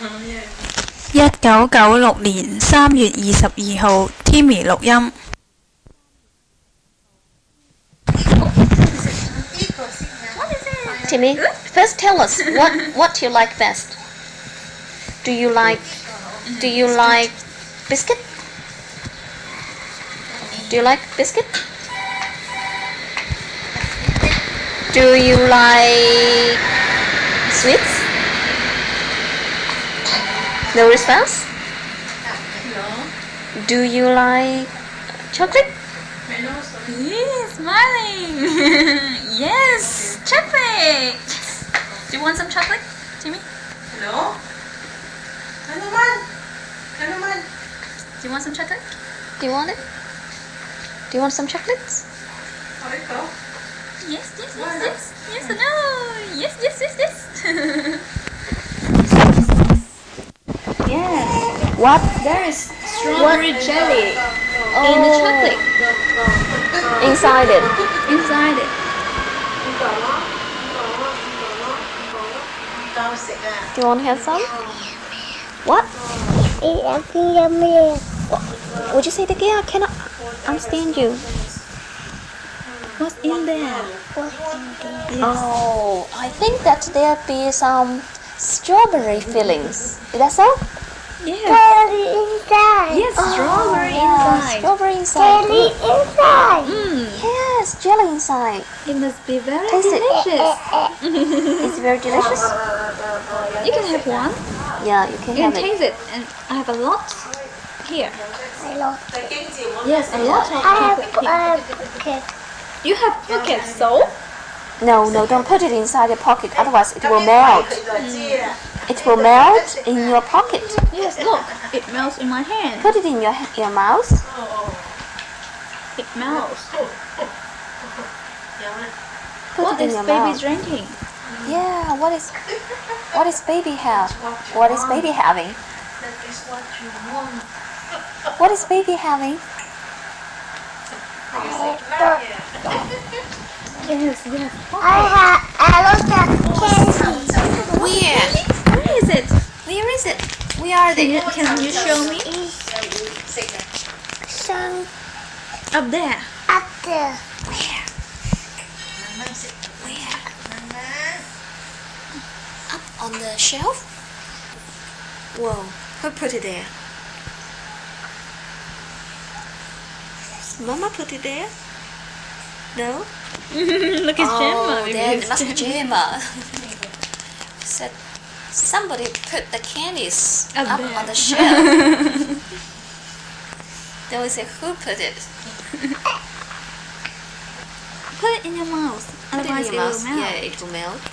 1996年3月22號，Timmy 錄音。 Timmy, first tell us what you like best. Do you like biscuit? Do you like biscuit? Do you like sweets? No response? Do you like chocolate? Yes, smiling. Yes, chocolate. Do you want some chocolate, Timmy? Hello? Ano man? Do you want some chocolate? Do you want it? Do you want some chocolates? Yes, or no? Yes. Yes. What? There is strawberry jelly in the chocolate. Inside it. Do you want to have some? What? Would you say it again? I cannot understand you. What's in there? Oh, I think that there be some strawberry fillings. Is that so? Yes. Yes, Strawberry Yeah, inside. strawberry inside. jelly inside. Yes, jelly inside. It must be very Taste it. delicious. It's very delicious. You can have one. Yeah, you can You can have it. taste it, and I have a lot here. I love. Yes, a lot of I have chocolate. cake. You have pockets, so No, don't put it inside your pocket. Otherwise, it will melt. It will melt in your pocket. yes, look, it melts in my hand. Put it in your mouth. It melts. Put What it in is your baby mouth. drinking? Yeah. What is baby have? What is baby having? What is baby having? Yes. I love that candy. Where is it? Where is it? Where are they? Can you show me? Some Up there. up there. Where? Up on the shelf? Whoa, who put it there? Mama put it there? No? Look at Gemma. Maybe then it's it must be Gemma. Gemma. Said somebody put the candies Up up there. on the shelf. Then we say, who put it? Put it in your mouth. Put it in Otherwise your it mouth. will melt. Yeah, it will melt.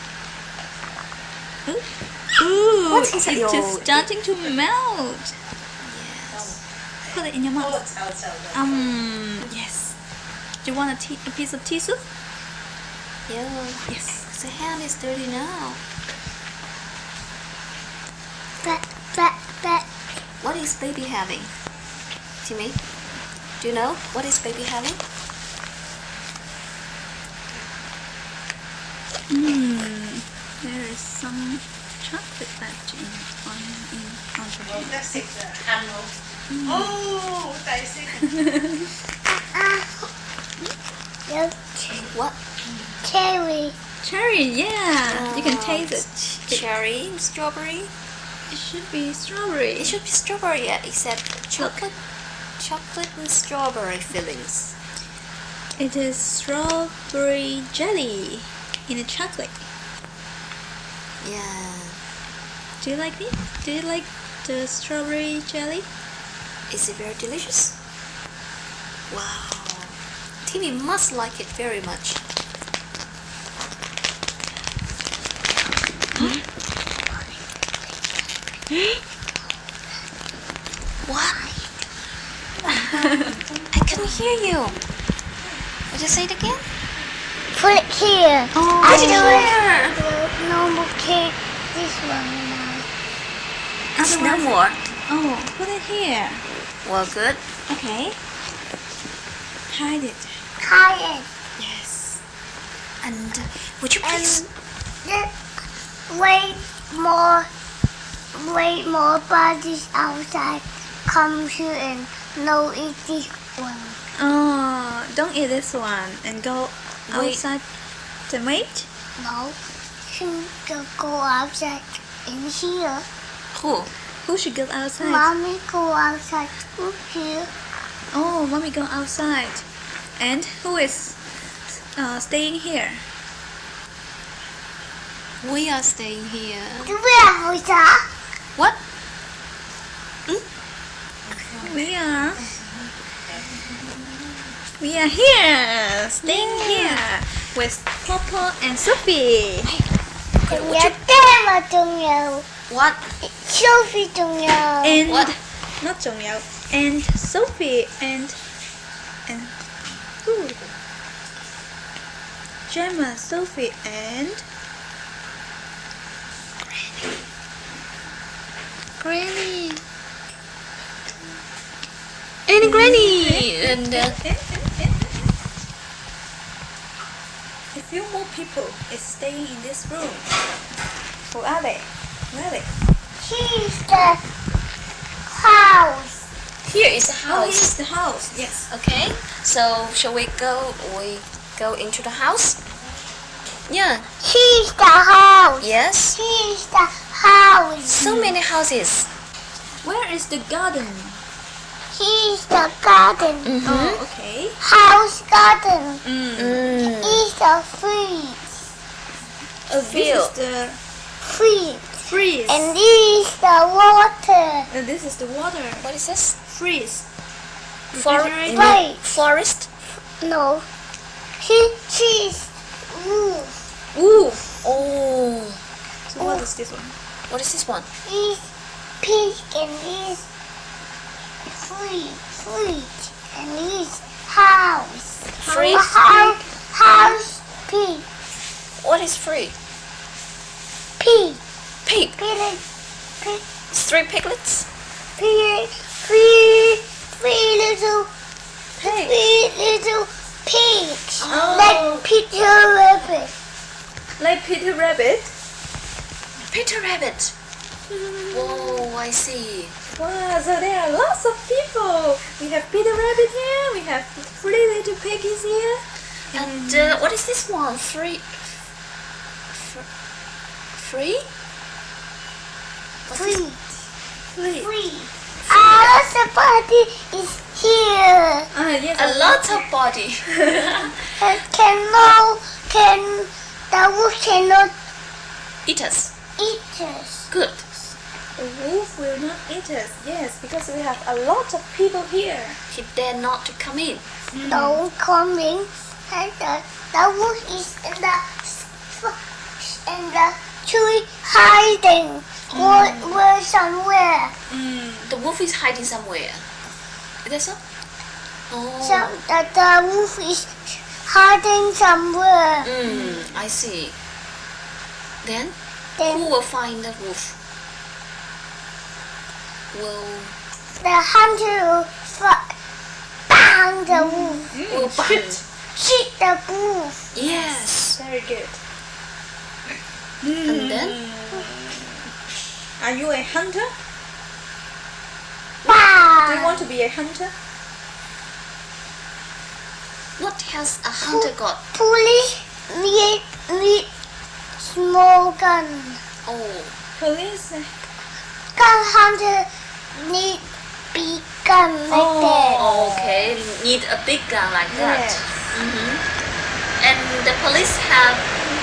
Ooh, What is it? it's just starting to melt. Yes. Put it in your mouth. Yes. Do you want a piece of tissue? Yeah. Yes. The hand is dirty now. But. What is baby having? Timmy, do you know what is baby having? There is some chocolate left in on What? Cherry. Cherry, yeah. You can taste it. Cherry, strawberry. It should be strawberry. It should be strawberry, yeah, except chocolate and strawberry fillings. It is strawberry jelly in a chocolate. Yeah. Do you like it? Do you like the strawberry jelly? Is it very delicious? Wow. Timmy must like it very much. What? I couldn't hear you. Would you say it again? Put it here. Oh, I put it do here. it. Normal cake. This one now. It's no more. Oh, put it here. Well, good. Okay. Hide it. Hide it. Yes. And would you please? Just wait more wait more bodies outside. Come here and no eat this one. Oh, don't eat this one and go outside to wait. No, should go outside in here. Who? Who should go outside? Mommy go outside to here. Oh, mommy go outside. And who is staying here? We are staying here. Do we have outside? What? We are here, staying here with Popo and Sophie. 仲有爹嘛？仲有 What? Sophie 仲有 And What? not 仲有 and Sophie and who? Gemma, Sophie and Granny. And Granny. And a few more people is staying in this room. Who are they? Where are they? Here's the house. here is the Oh, house. here's the house. Yes. Okay. So shall we go? We go into the house. Yeah. Here's the house. Yes. Here's the house. So many houses. Where is the garden? Here's the garden. Oh, okay. House garden. Mm. Is the fridge. Oh, Field. this is the Fridge. freeze. And this is the water. This is the water. What is this? Freeze. Forest. Wait. Forest. No. She's roof. Ooh. Oh. So what is this one? What is this one? Is pig and is fridge. And is house. Fridge. House pig. What is free? Pig. Pig. Pig. Pig. 3 piglets. Three little pigs. Oh. Like Peter Rabbit. Like Peter Rabbit. Peter Rabbit. Whoa, I see. Wow, so there are lots of people. We have Peter Rabbit here. We have 3 little piggies here. And what is this one? Free? Free. 3. Free. Somebody is here. Yes. A lot of body. The wolf cannot Eat us. eat us. Good. The wolf will not eat us. Yes, because we have a lot of people here. He dare not to come in. Don't come in. And the wolf is in the tree hiding. Where somewhere. The wolf is hiding somewhere. Is that so? Oh. The wolf is hiding somewhere. I see. Then Then who will find the wolf? Will the hunter will bang the wolf. will find. Shoot the wolf. Yes. Very good. And then Are you a hunter? Do you Bang. want to be a hunter? what has a hunter got? Police need small gun. Oh. Police. Gun hunter need big gun like that. Oh, okay. Need a big gun like that. Yes. And the police have.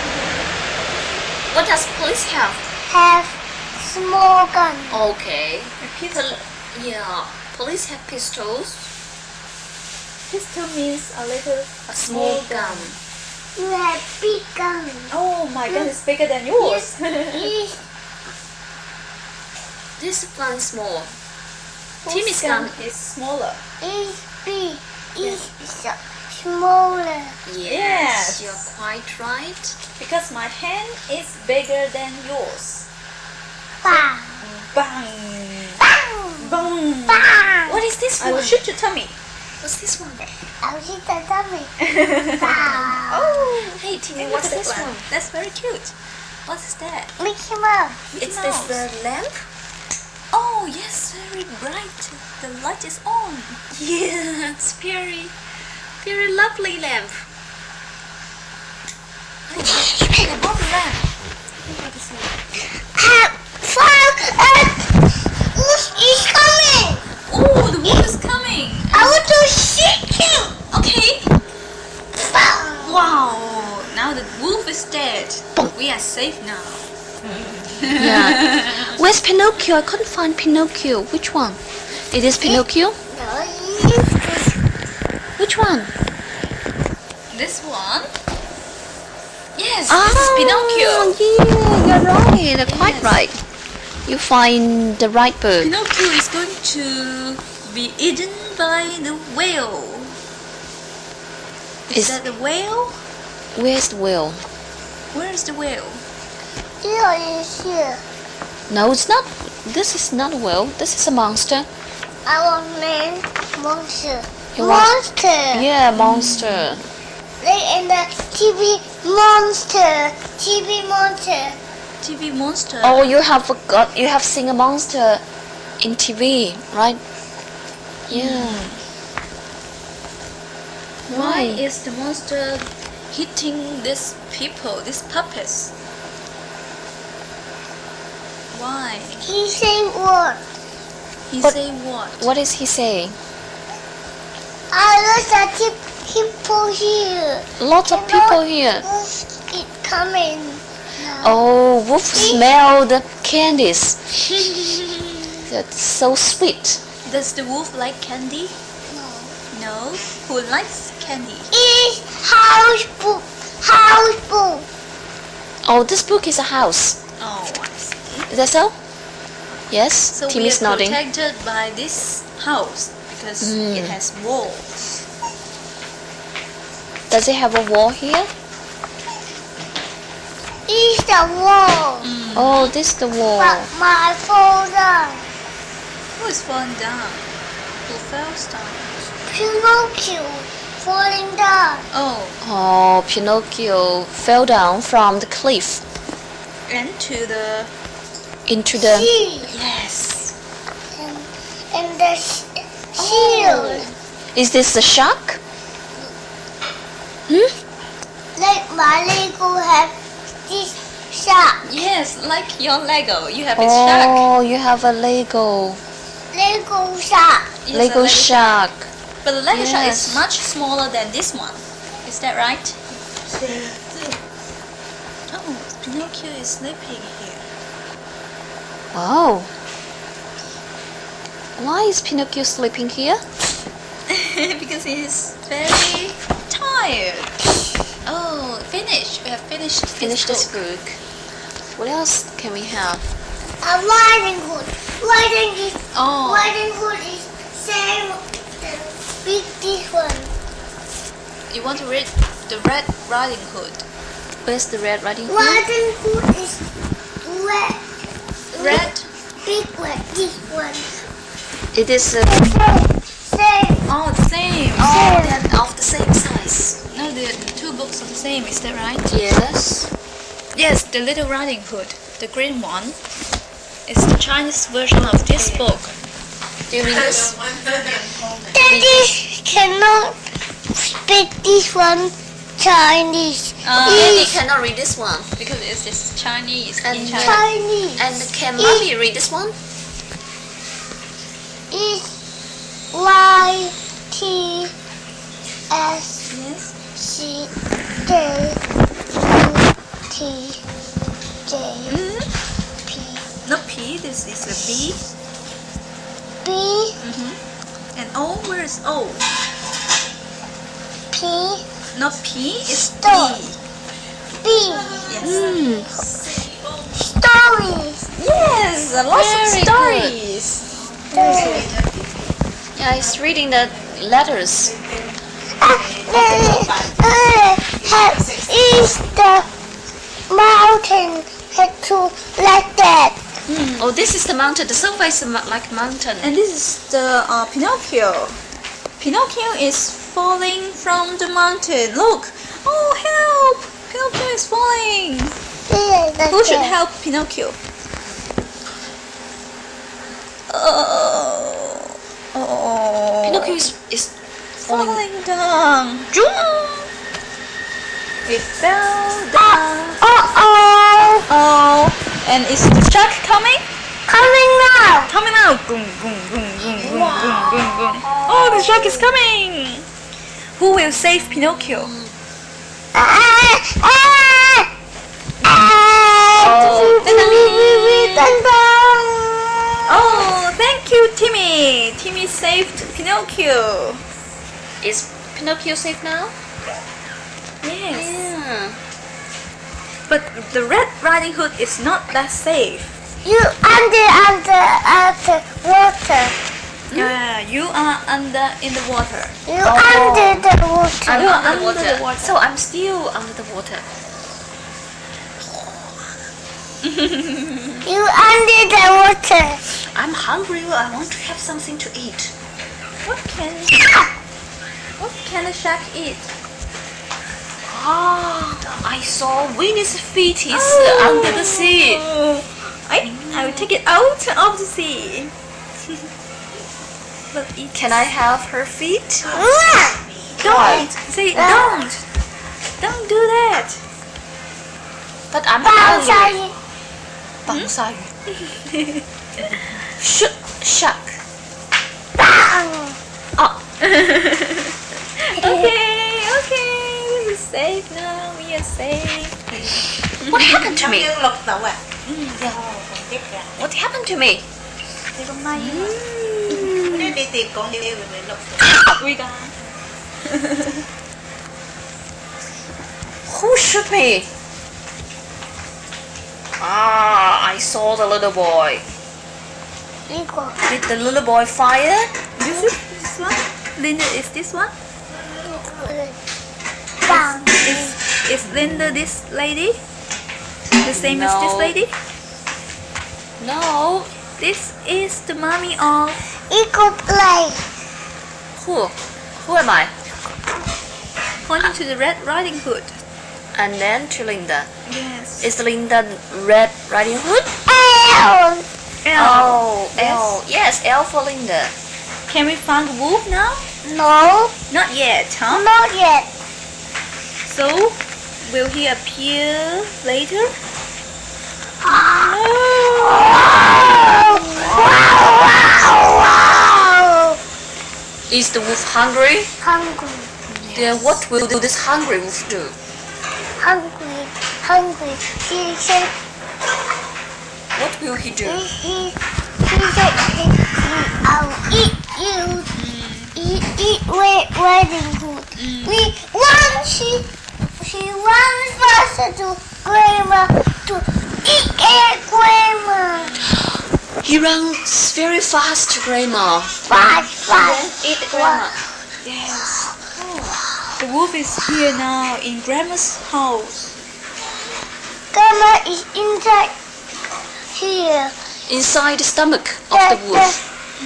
What does police have? Have small gun. Okay. A pistol. Yeah. Police have pistols. Pistol means a Small gun. You have big gun. Oh my gun is bigger than yours. Is This gun is small. Whose Timmy's gun gun. is smaller. big. Is smaller. Yes. You're quite right. Because my hand is bigger than yours. Bang. Bang! Bang. Bang! Bang. What is this I will one? shoot your tummy. What's this one? I'll hit the tummy. Bang. Oh! Hey Timmy, Look what's at that this one? That's very cute. What is that? Mickey Mouse. Is Mouse. this the lamp? Oh yes, very bright. The light is on. Yes, very, very lovely lamp. They bought the lamp. What is it? Wolf is coming. Oh, the wolf is coming. I want to shoot him. Okay. Wow. Now the wolf is dead. We are safe now. Yeah. Where's Pinocchio? I couldn't find Pinocchio. Which one? It is Pinocchio? Which one? This one? Yes, this is Pinocchio. Yeah, you're right. You're quite Yes. right. You find the right bird. Pinocchio is going to be eaten by the whale. Is that the whale? Where's the whale? Where is the whale? Here is here. No, it's not. This is not a whale. This is a monster. I want man monster. You want- Monster. Yeah, monster. Like in the TV monster. TV monster. TV monster. Oh, you have forgot. You have seen a monster in TV, right? Yeah. Why is the monster hitting these people, these puppets? Why? He say what? He But- say what? What is he saying? I look at people here. Lots of people here. Wolf is coming. Oh, wolf smell the candies. That's so sweet. Does the wolf like candy? No. Who likes candy? It's house book. House book. Oh, this book is a house. Oh, I see. Is that so? Yes. So Tim we is are nodding. protected by this house because it has walls. Does it have a wall here? It's the wall. Oh, this is the wall. But my folder. Who is falling down? Who fell down? Pinocchio falling down. Oh, Oh, Pinocchio fell down from the cliff and to the into the. Sea. yes. And the shield. Is this a shark? Like my Lego have this shark. Yes, like your Lego. You have a shark. Oh, you have a Lego. Lego shark. Yes, a Lego shark. But the Lego shark Yes. is much smaller than this one. Is that right? Oh, Pinocchio is sleeping here. Wow. Why is Pinocchio sleeping here? Because he's very tired. Oh, finished. We have finished. Finish this book. What else can we have? A Riding Hood. Oh, Riding Hood is same big this one. you want to read the Red Riding Hood? Where's the Red Riding Hood? Riding Hood is red. Red. Big one. This one. It is Same. Oh, the same. they're of the same size. No, the two books are the same. Is that right? Yes. Yes, the Little Riding Hood, the green one, is the Chinese version of this book. Do you mean this? Daddy cannot speak this one Chinese. Daddy It's cannot read this one. Because it's just Chinese And in China. Chinese. And can mommy read this one? It's Y T S Yes. C J T J P Not P, this is a B. B And O, where is O? P Not P, it's B. Stop. B. Yes. Stories. Yes, lots of Very stories. Yeah, he's reading the letters. Is the mountain had to like that? Oh, this is the mountain. The sofa is like a mountain. And this is the Pinocchio. Pinocchio is falling from the mountain. Look! Oh, help! Pinocchio is falling. Who should help Pinocchio? Oh. Pinocchio is falling. Falling down. Zoom. It fell down. Oh. And is the shark coming? Coming now. Coming out. Boom, boom, boom, boom, boom, boom, boom, boom. Oh, the shark is coming. Who will save Pinocchio? Oh, thank you, Timmy. Timmy saved Pinocchio. Is Pinocchio safe now? Yes. Yeah. But the Red Riding Hood is not that safe. You under water. You are under in the water. You under the water. I'm You are under the under the water. water. So I'm still under the water. You under the water. I'm hungry. I want to have something to eat. What can a shark eat? I saw Winnie's feet is under the sea. I will take it out of the sea. But it Can I have her feet? don't say don't do that. But I'm 放下 hungry. 去。 绑鲨鱼。Shark. Oh. Okay, we are safe now. We are safe. What happened to me? Dương lục tẩu à? Tiếp kìa. What happened to me? Never mind. Nếu đi tìm con đi người lục. We got. Who shoot me? I saw the little boy. 一个 Did the little boy fire? This one? Linda is this one? 棒 Is Linda this lady? The same as this No. lady? No. This is the mommy of 一个 play Who? Who am I? pointing to the Red Riding Hood. And then to Linda. Yes. Is Linda Red Riding Hood? L Oh, Yes. L. Yes, L for Linda. Can we find the wolf now? no Not yet, huh? not yet So, will he appear later? wow Is the wolf hungry? hungry Then what will this hungry wolf do? hungry he said What will he do? he said I'll eat you eat Riding Hood she runs faster to grandma to eat grandma He runs very fast to Grandma. fast Eat Grandma. Yes. The wolf is here now in Grandma's house. grandma is inside here Inside the stomach of the wolf.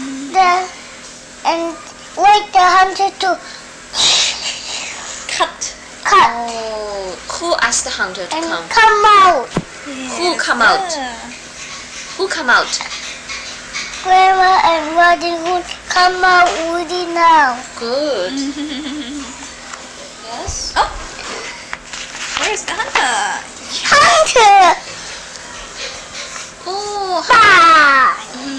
and wait the hunter to Cut. cut Oh, who asked the hunter to and come? come out. Who come out? Who come out? Grandma and Riding Hood come out woody now. Good. Yes. Oh, where's the hunter? Hunter! Oh, Bah!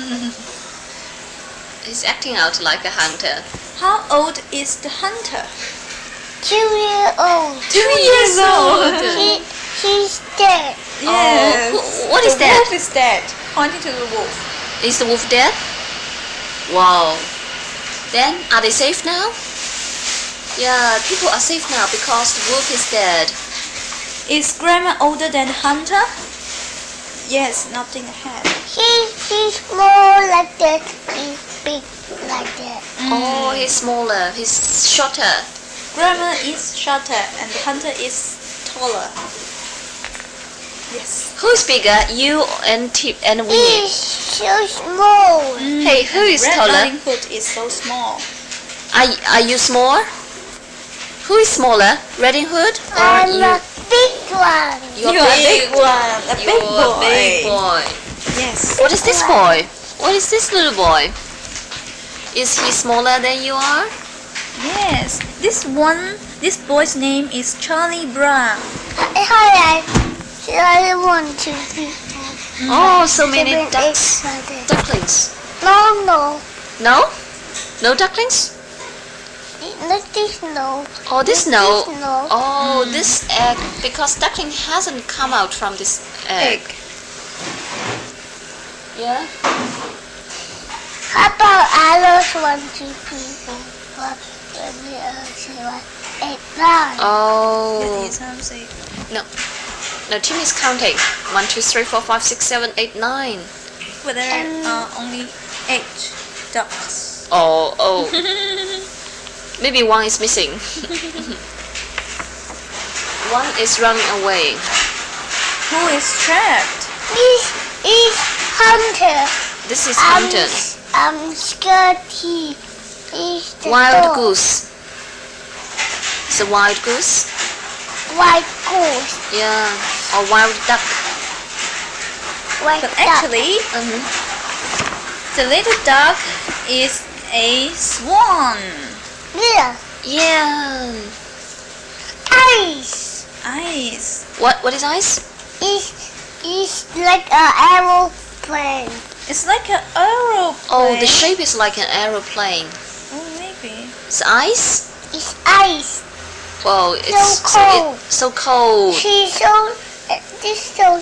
he's acting out like a hunter. How old is the hunter? 2-year old. 2 years old. He's dead. Yes. What is the that? wolf is dead. Pointing to the wolf. Is the wolf dead? Wow. Then, are they safe now? Yeah, people are safe now because the wolf is dead. Is Grandma older than the hunter? Yes, nothing ahead. He's small like that. He's big like that. Oh, he's smaller. He's shorter. Grandma is shorter and the hunter is taller. Yes. Who's bigger, you and Winnie? He's so small. Hey, who is Red taller? Riding Hood is so small. Are you small? Who is smaller, Riding Hood or I'm you? a big one. You're You are a big one. A big You're boy. a big boy. Yes. What is this boy? What is this little boy? Is he smaller than you are? Yes, this boy's name is Charlie Brown. I want to be. Oh, so many 7, 8, ducks. 7. Ducklings. No. No? No ducklings? Not this no. Oh, this no. This no. Oh, this egg, because duckling hasn't come out from this egg. Yeah. How about others 1, 2, 3, 4, 5, 6, 7, 8, 9. Oh. No. No, Tim is counting. 1, 2, 3, 4, 5, 6, 7, 8, 9. But there are only 8 ducks. Oh. Maybe one is missing. One is running away. Who is trapped? This is Hunter. This is Hunter. Scotty. Is the Wild dog. goose. It's a wild goose. White goose. Yeah. Or wild duck. White But duck. actually, Mm-hmm. the little duck is a swan. Yeah. Yeah. Ice. Eyes. What is ice? Is like an aeroplane. It's like an aeroplane. Oh, the shape is like an aeroplane. Oh, maybe. It's ice. It's ice. Wow, it's cold. so cold. She's so. This so.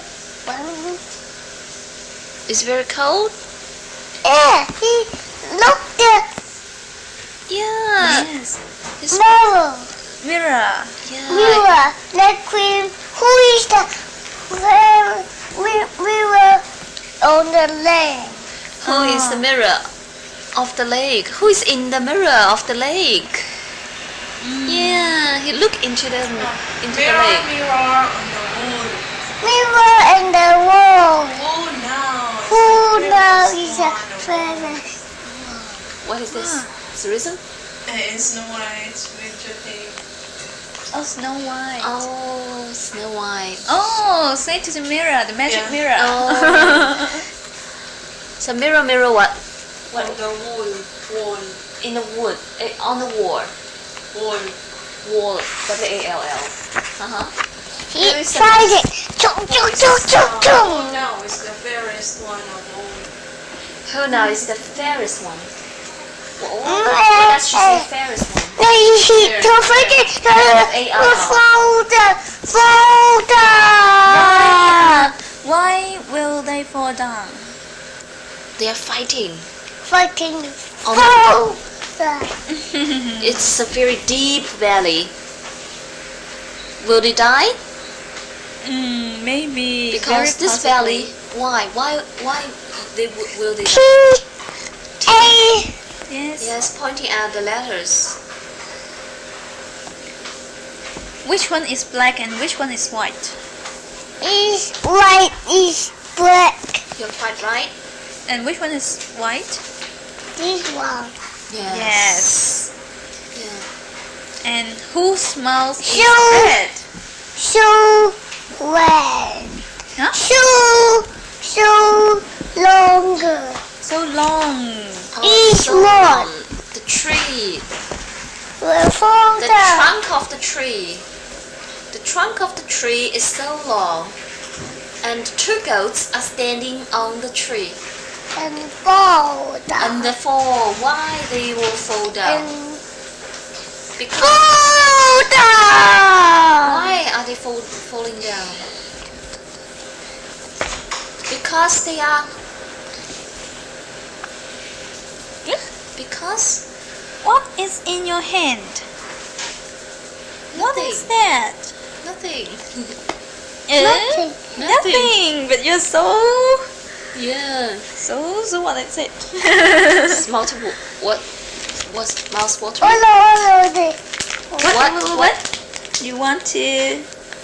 It's very cold. Yeah. Look the Yeah. Yes. It's, mirror. Mirror. yeah. Mirror. Like queen. Who is the mirror on the lake? Who is the mirror of the lake? Who is in the mirror of the lake? Yeah, he looked into the lake. Mirror on the moon. Mirror in the wall. Oh no. Who now is a famous? What is this? It's a rhythm? It's Snow White with your tape. Oh, Snow White. Oh, Snow White. Oh, say to the mirror, the magic Yeah. mirror. Oh. So mirror, mirror what? On the wall. In the wood, on the wall. Wall. Wall, W-A-L-L. Uh-huh. He tried it. Choo, choo, choo, choo, choo. No, it's the fairest one of all. Who now is the fairest one? What does she Mm, say fairest one? No, don't forget the folder. Why will they fall down? They are fighting. Fighting On folder. It's a very deep valley. Will they die? Maybe. Because very this possibly. valley. Why will they die? T A. Yes. Yes, pointing at the letters. Which one is black and which one is white? Is white is black. You're quite right. And which one is white? This one. Yes. Yeah. And whose mouth is So- red? So red. Huh? So longer. So long. Each so one. long. The tree. Will The fall down trunk of the tree. The trunk of the tree is so long, and two goats are standing on the tree. and fall down. And the fall, why they will fall down? And Because fall down. why are they falling down? Because they are. Because What is in your hand? What is Nothing. that? nothing. Nothing. Nothing. But you're so Yeah. what is it? It's multiple. What's mouse water? Oh no, the What? You want to? E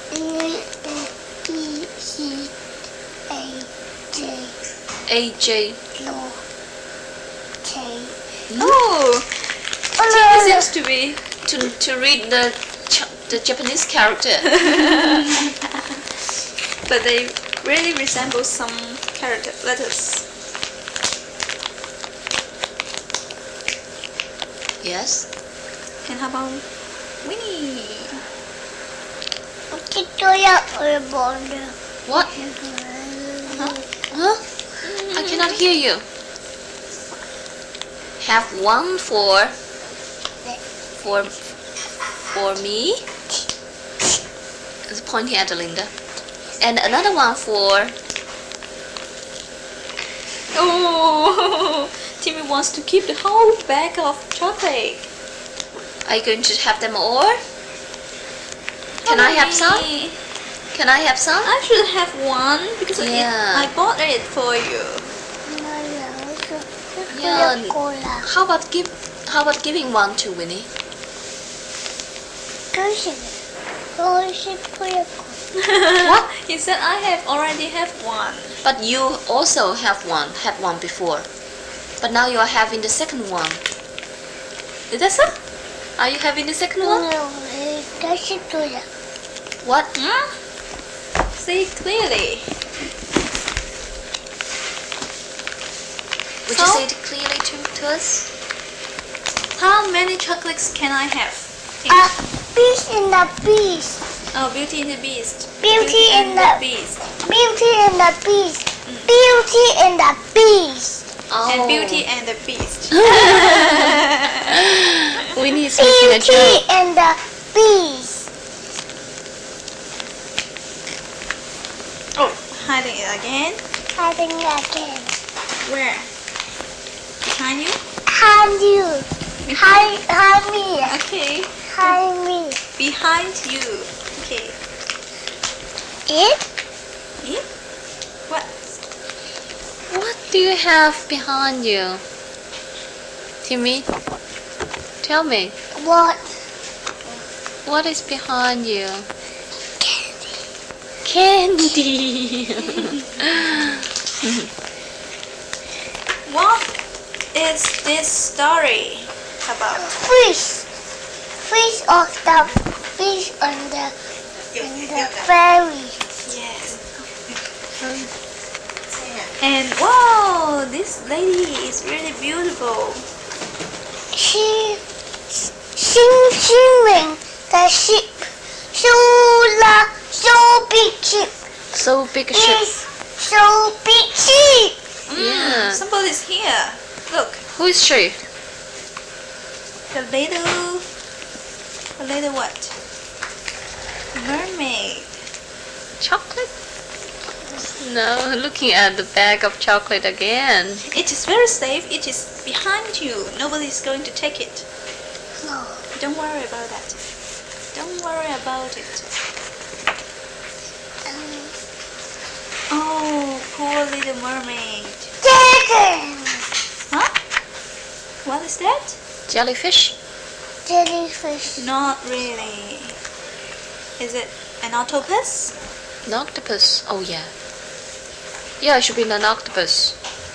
C A J AJ. no K. Oh, Oh it no, seems to be. To read the Japanese character. But they really resemble some character letters. Yes. And how about Winnie? Victoria Urban. What? Huh? I cannot hear you. Have one for me. It's pointing at Linda. And another one for. Oh, Timmy wants to keep the whole bag of chocolate. Are you going to have them all? Can I have some? Can I have some? I should have one because Yeah. I bought it for you. Yeah. Coca-Cola. How about giving one to Winnie? What? He said I already have one. But you also had one before. But now you are having the second one. Is that so? Are you having the second one? What? Huh? See clearly. Would So? you say it clearly to us? How many chocolates can I have? Beast in the Beast. Oh, Beauty and the Beast. Beauty and the Beast. Beauty and the Beast. Beauty and the Beast. Oh. And Beauty and the Beast. Winnie is making a Beauty joke. and the Beast. Oh, hiding it again. Having again. Where? Behind you? Hand you. Hand me. Okay. Hand me. Behind you. Okay. It? Yeah? What? What do you have behind you? Timmy, tell me. What? What is behind you? Candy. What is this story about? Fish. Fish of the fish on the ferry. Yes. And wow, this lady is really beautiful. She swimming the ship. So big ship. So big a ship. Is so big ship. Yeah. Somebody's here. Look, Who is she? the little what? Mermaid. Chocolate? No, looking at the bag of chocolate again. It is very safe. It is behind you. Nobody is going to take it. No. Don't worry about that. Don't worry about it. Oh, poor little mermaid. Dragon. Huh? What is that? Jellyfish? Jellyfish. Not really. Is it an octopus? An octopus? Oh yeah. Yeah, it should be an octopus.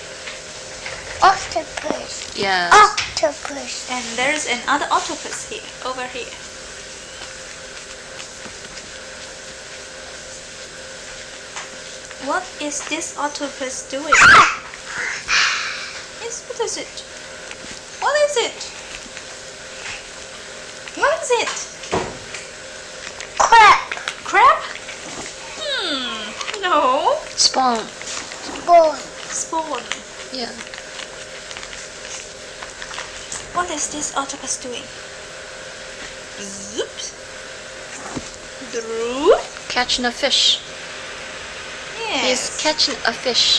Octopus. Yeah. Octopus. And there's another octopus here, over here. What is this octopus doing? Yes, what is it? What is it? What is it? Crab. Crab? No. Spawn. Bone. Spawn. Yeah. What is this octopus doing? Zoops. Droop. Catching a fish. Yes. He's catching a fish.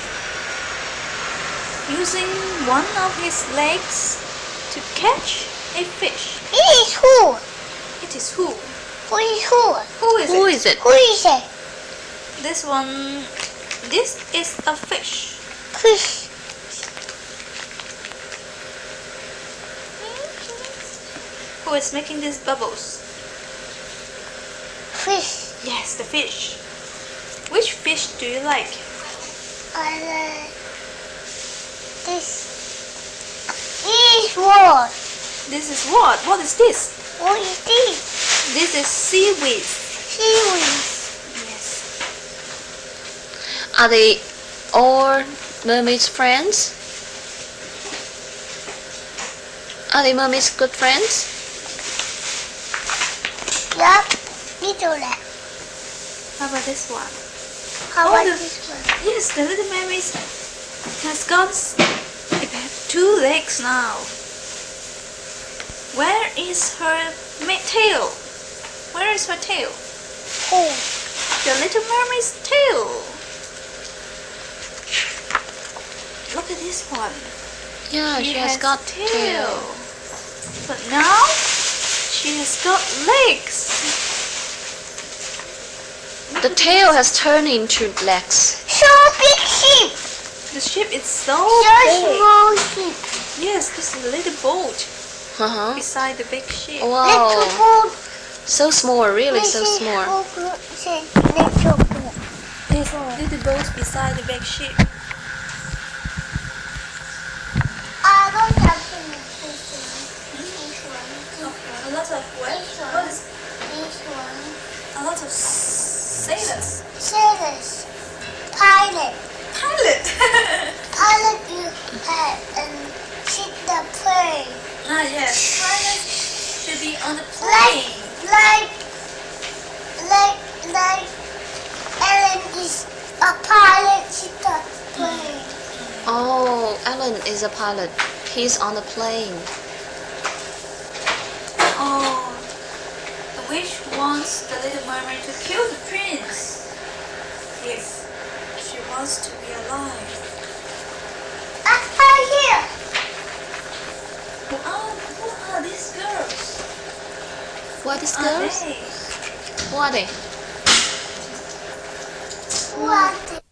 Using one of his legs to catch a fish. It is who? It is who? Who is who? Who is Who it? is it? Who is it? This one. This is a fish. Fish. Who is making these bubbles? Fish. Yes, the fish. Which fish do you like? I like this. This is what? This is what? What is this? What is this? This is seaweed. Seaweed. Yes. Are they all mermaids' friends? Are the mermaids good friends? Yup. Me too. That. How about this one? How Oh, about the- this one? Yes, the little mermaid has got it have 2 legs now. Where is her tail? Where is her tail? Oh. The little mermaid's tail. Look at this one. Yeah, she has got tail. But now she has got legs. The tail has turned into legs. So big sheep. The ship is so So big. small sheep. Yes, this is a little boat Uh-huh. beside the big ship. Wow. Little boat. So small, really so small. Say little boat. Yes, little boat beside the big ship. I don't have to make this one. A lot of what? What is This one. a lot of sailors. Sailors. Pilot. Pilot. Pilot you had and ship the plane. Ah yes, pilot should be on the plane. Like Ellen is a pilot, ship the plane. Oh, Alan is a pilot. He's on a plane. Oh, the witch wants the little mermaid to kill the prince if she wants to be alive. Here. Oh, who are these girls? What is Are girls? they? Who are they? What?